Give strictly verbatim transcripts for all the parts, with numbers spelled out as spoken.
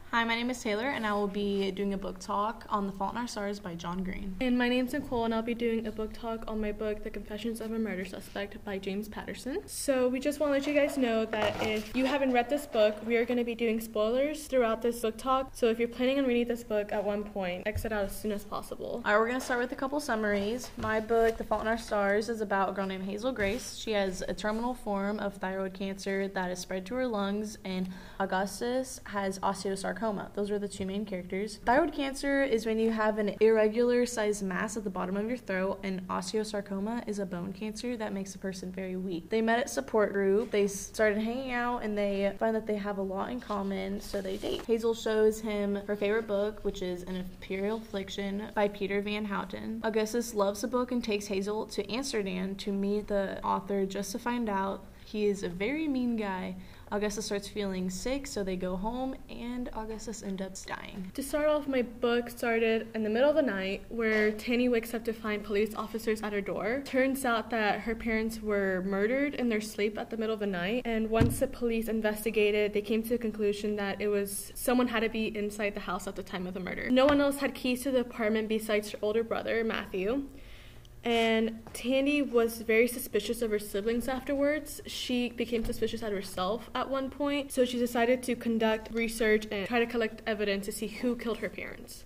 Hi, my name is Taylor, and I will be doing a book talk on The Fault in Our Stars by John Green. And my name's Nicole, and I'll be doing a book talk on my book, The Confessions of a Murder Suspect by James Patterson. So we just want to let you guys know that if you haven't read this book, we are going to be doing spoilers throughout this book talk. So if you're planning on reading this book at one point, exit out as soon as possible. All right, we're going to start with a couple summaries. My book, The Fault in Our Stars, is about a girl named Hazel Grace. She has a terminal form of thyroid cancer that is spread to her lungs, and Augustus has osteosarcoma. Those are the two main characters. Thyroid cancer is when you have an irregular sized mass at the bottom of your throat, and osteosarcoma is a bone cancer that makes a person very weak. They met at support group, they started hanging out, and they find that they have a lot in common, so they date. Hazel shows him her favorite book, which is An Imperial Affliction by Peter Van Houten. Augustus loves the book and takes Hazel to Amsterdam to meet the author just to find out he is a very mean guy. Augustus starts feeling sick, so they go home, and Augustus ends up dying. To start off, my book started in the middle of the night where Tanny wakes up to find police officers at her door. Turns out that her parents were murdered in their sleep at the middle of the night, and once the police investigated, they came to the conclusion that it was someone had to be inside the house at the time of the murder. No one else had keys to the apartment besides her older brother, Matthew. And Tandy was very suspicious of her siblings afterwards. She became suspicious at herself at one point, so she decided to conduct research and try to collect evidence to see who killed her parents.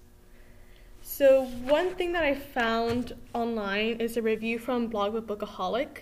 So one thing that I found online is a review from Blog with Bookaholic.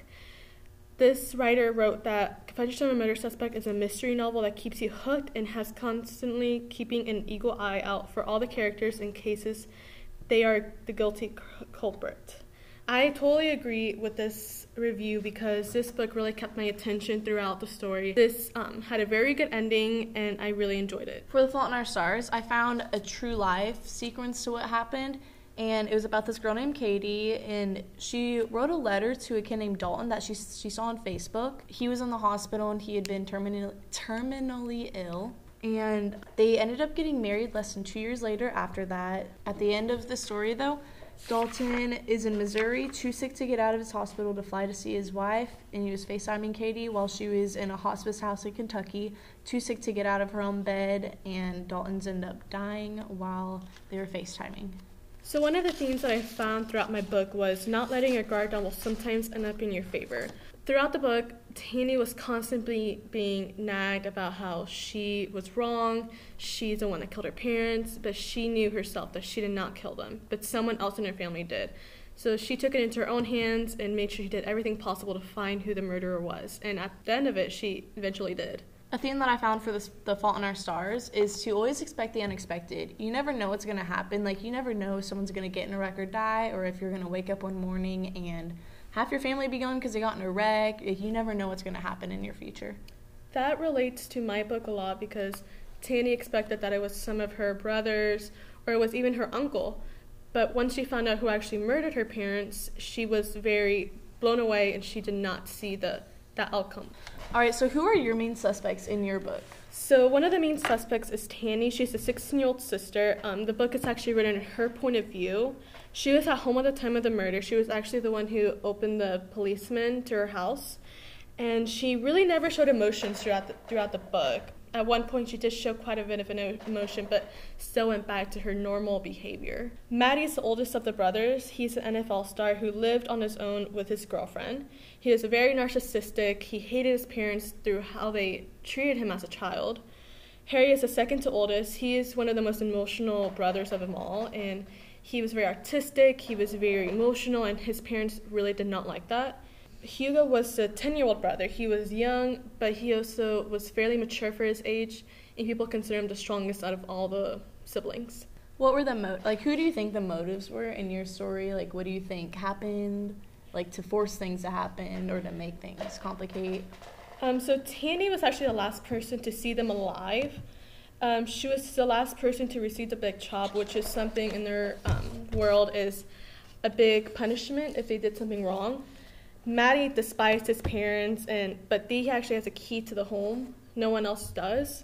This writer wrote that Confessions of a Murder Suspect is a mystery novel that keeps you hooked and has constantly keeping an eagle eye out for all the characters in cases they are the guilty culprit. I totally agree with this review because this book really kept my attention throughout the story. This um, had a very good ending, and I really enjoyed it. For The Fault in Our Stars, I found a true life sequence to what happened, and it was about this girl named Katie, and she wrote a letter to a kid named Dalton that she, she saw on Facebook. He was in the hospital, and he had been terminally, terminally ill. And they ended up getting married less than two years later after that. At the end of the story, though, Dalton is in Missouri, too sick to get out of his hospital to fly to see his wife, and he was FaceTiming Katie while she was in a hospice house in Kentucky, too sick to get out of her own bed, and Dalton's ended up dying while they were FaceTiming. So one of the themes that I found throughout my book was not letting your guard down will sometimes end up in your favor. Throughout the book, Tanny was constantly being nagged about how she was wrong, she's the one that killed her parents, but she knew herself that she did not kill them, but someone else in her family did. So she took it into her own hands and made sure she did everything possible to find who the murderer was, and at the end of it, she eventually did. A theme that I found for this, The Fault in Our Stars is to always expect the unexpected. You never know what's going to happen. Like, you never know if someone's going to get in a wreck or die, or if you're going to wake up one morning and half your family be gone because they got in a wreck. You never know what's going to happen in your future. That relates to my book a lot because Tanny expected that it was some of her brothers or it was even her uncle. But once she found out who actually murdered her parents, she was very blown away and she did not see the that outcome. All right, so who are your main suspects in your book? So one of the main suspects is Tanny. She's a sixteen-year-old sister. Um, the book is actually written in her point of view. She was at home at the time of the murder. She was actually the one who opened the policeman to her house. And she really never showed emotions throughout the, throughout the book. At one point, she did show quite a bit of an emotion, but still went back to her normal behavior. Matty is the oldest of the brothers. He's an N F L star who lived on his own with his girlfriend. He is very narcissistic. He hated his parents through how they treated him as a child. Harry is the second to oldest. He is one of the most emotional brothers of them all, and he was very artistic. He was very emotional, and his parents really did not like that. Hugo was the ten-year-old brother. He was young, but he also was fairly mature for his age, and people consider him the strongest out of all the siblings. What were the mo- like? Who do you think the motives were in your story? Like, what do you think happened, like to force things to happen or to make things complicate? Um, so Tanny was actually the last person to see them alive. Um, she was the last person to receive the big chop, which is something in their um, world is a big punishment if they did something wrong. Matty despised his parents, and but he actually has a key to the home. No one else does.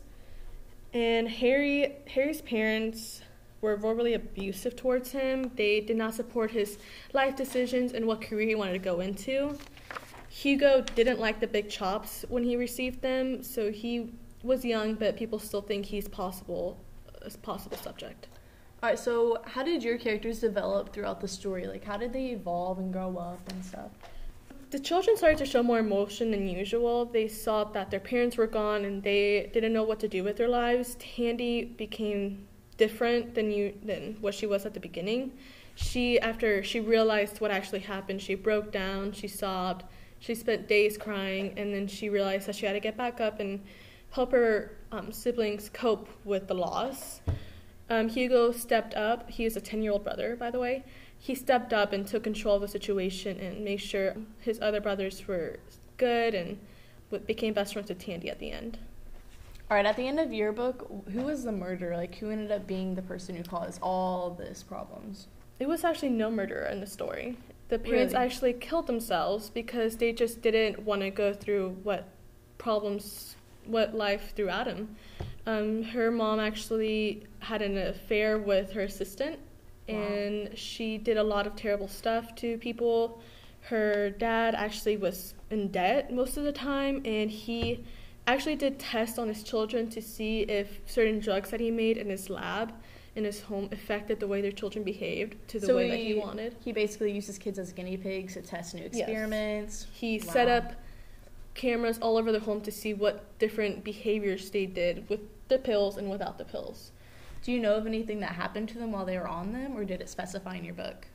And Harry, Harry's parents were verbally abusive towards him. They did not support his life decisions and what career he wanted to go into. Hugo didn't like the big chops when he received them, so he was young, but people still think he's possible a possible subject. All right, so how did your characters develop throughout the story? Like, how did they evolve and grow up and stuff? The children started to show more emotion than usual. They saw that their parents were gone and they didn't know what to do with their lives. Tandy became different than you than what she was at the beginning. She, after she realized what actually happened, she broke down, she sobbed, she spent days crying, and then she realized that she had to get back up and help her um, siblings cope with the loss. Um, Hugo stepped up. He is a ten-year-old brother, by the way. He stepped up and took control of the situation and made sure his other brothers were good and became best friends with Tandy at the end. All right, at the end of your book, who was the murderer? Like, who ended up being the person who caused all this problems? It was actually no murderer in the story. The parents Really? actually killed themselves because they just didn't want to go through what problems, what life threw at them. Um, her mom actually had an affair with her assistant, wow. and she did a lot of terrible stuff to people. Her dad actually was in debt most of the time, and he actually did tests on his children to see if certain drugs that he made in his lab in his home affected the way their children behaved to the so way he, that he wanted. He basically uses kids as guinea pigs to test new experiments. Yes. He wow. set up cameras all over the home to see what different behaviors they did with the pills and without the pills. Do you know of anything that happened to them while they were on them, or did it specify in your book?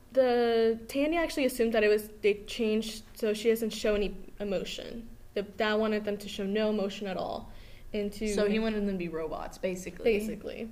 The Tandy actually assumed that it was they changed so she doesn't show any emotion. The dad wanted them to show no emotion at all. And to so he wanted them to be robots, basically. Basically.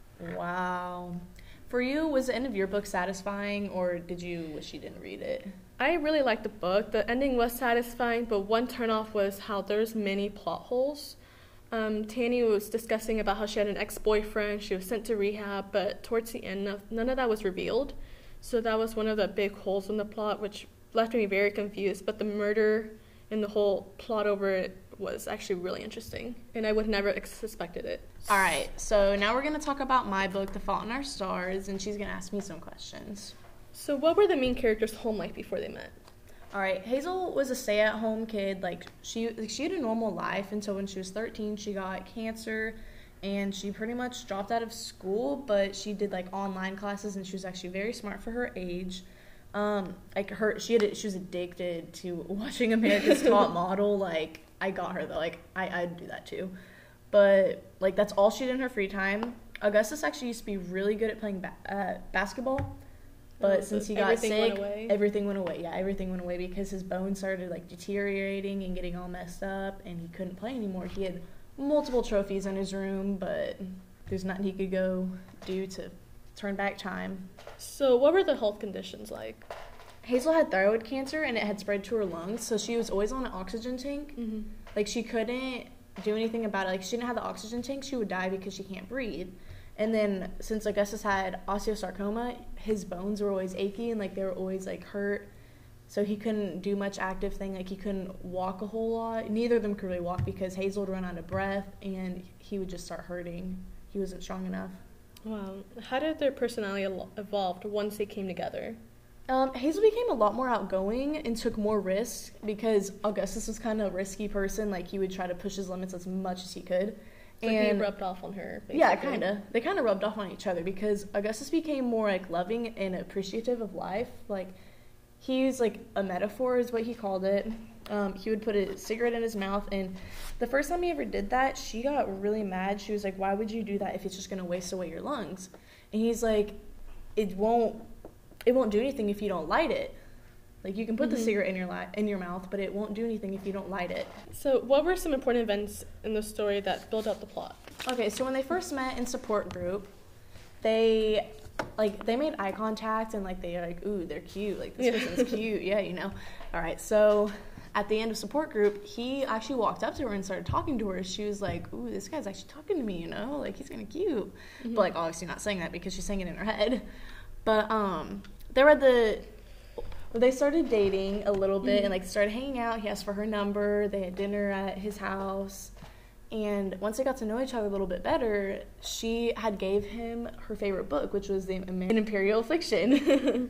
Wow. For you, was the end of your book satisfying, or did you wish you didn't read it? I really liked the book. The ending was satisfying, but one turnoff was how there's many plot holes. Um, Tandy was discussing about how she had an ex-boyfriend, she was sent to rehab, but towards the end, none of that was revealed. So that was one of the big holes in the plot, which left me very confused. But the murder and the whole plot over it was actually really interesting, and I would never ex- suspected it. All right, so now we're going to talk about my book, The Fault in Our Stars, and she's going to ask me some questions. So what were the main characters' home life before they met? All right, Hazel was a stay-at-home kid. Like, she like, she had a normal life until when she was thirteen, she got cancer, and she pretty much dropped out of school, but she did, like, online classes, and she was actually very smart for her age. Um, like, her, she had, she was addicted to watching America's Top Model. Like, I got her, though. Like, I, I'd do that, too. But, like, that's all she did in her free time. Augustus actually used to be really good at playing ba- uh, basketball. But oh, since he got everything sick, went away. everything went away. Yeah, everything went away because his bones started, like, deteriorating and getting all messed up, and he couldn't play anymore. He had multiple trophies in his room, but there's nothing he could go do to turn back time. So what were the health conditions like? Hazel had thyroid cancer, and it had spread to her lungs, so she was always on an oxygen tank. Mm-hmm. Like, she couldn't do anything about it. Like, she didn't have the oxygen tank, she would die because she can't breathe. And then, since Augustus had osteosarcoma, his bones were always achy and, like, they were always, like, hurt. So he couldn't do much active thing. Like, he couldn't walk a whole lot. Neither of them could really walk because Hazel would run out of breath and he would just start hurting. He wasn't strong enough. Wow. How did their personality evolve once they came together? Um, Hazel became a lot more outgoing and took more risks because Augustus was kind of a risky person. Like, he would try to push his limits as much as he could. So and he rubbed off on her, basically. Yeah, kind of. They kind of rubbed off on each other because Augustus became more, like, loving and appreciative of life. Like, he used, like, a metaphor is what he called it. Um, he would put a cigarette in his mouth, and the first time he ever did that, she got really mad. She was like, why would you do that if it's just going to waste away your lungs? And he's like, it won't, it won't do anything if you don't light it. Like, you can put mm-hmm. the cigarette in your li- in your mouth, but it won't do anything if you don't light it. So what were some important events in the story that built out the plot? Okay, so when they first met in support group, they, like, they made eye contact, and, like, they're like, ooh, they're cute. Like, this yeah. person's cute. Yeah, you know. All right, so at the end of support group, he actually walked up to her and started talking to her. She was like, ooh, this guy's actually talking to me, you know? Like, he's kind of cute. Mm-hmm. But, like, obviously not saying that because she's saying it in her head. But um, they were at the... They started dating a little bit mm-hmm. and, like, started hanging out. He asked for her number. They had dinner at his house. And once they got to know each other a little bit better, she had gave him her favorite book, which was the American Imperial Fiction.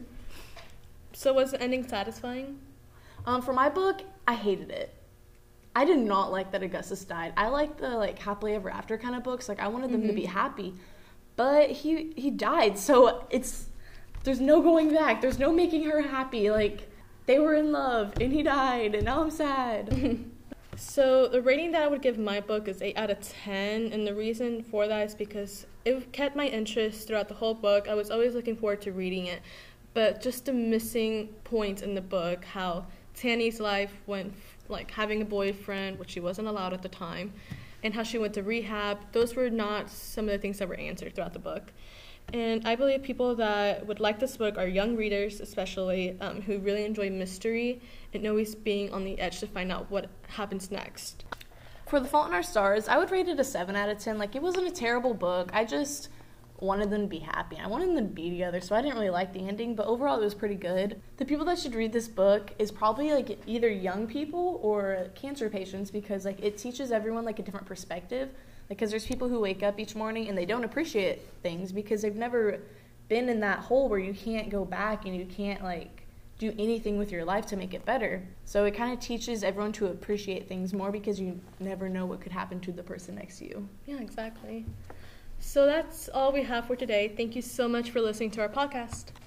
So was the ending satisfying? Um, for my book, I hated it. I did not like that Augustus died. I like the, like, happily ever after kind of books. Like, I wanted them mm-hmm. to be happy. but he he died. So it's there's no going back. There's no making her happy. Like, they were in love and he died and now I'm sad. So the rating that I would give my book is eight out of ten, and the reason for that is because it kept my interest throughout the whole book. I was always looking forward to reading it, but just the missing points in the book, how Tanny's life went, like having a boyfriend, which she wasn't allowed at the time, and how she went to rehab, those were not some of the things that were answered throughout the book. And I believe people that would like this book are young readers, especially, um, who really enjoy mystery and always being on the edge to find out what happens next. For The Fault in Our Stars, I would rate it a seven out of ten. Like, it wasn't a terrible book. I just wanted them to be happy. I wanted them to be together, so I didn't really like the ending, but overall it was pretty good. The people that should read this book is probably, like, either young people or cancer patients, because, like, it teaches everyone, like, a different perspective. Because there's people who wake up each morning and they don't appreciate things because they've never been in that hole where you can't go back and you can't, like, do anything with your life to make it better. So it kind of teaches everyone to appreciate things more because you never know what could happen to the person next to you. Yeah, exactly. So that's all we have for today. Thank you so much for listening to our podcast.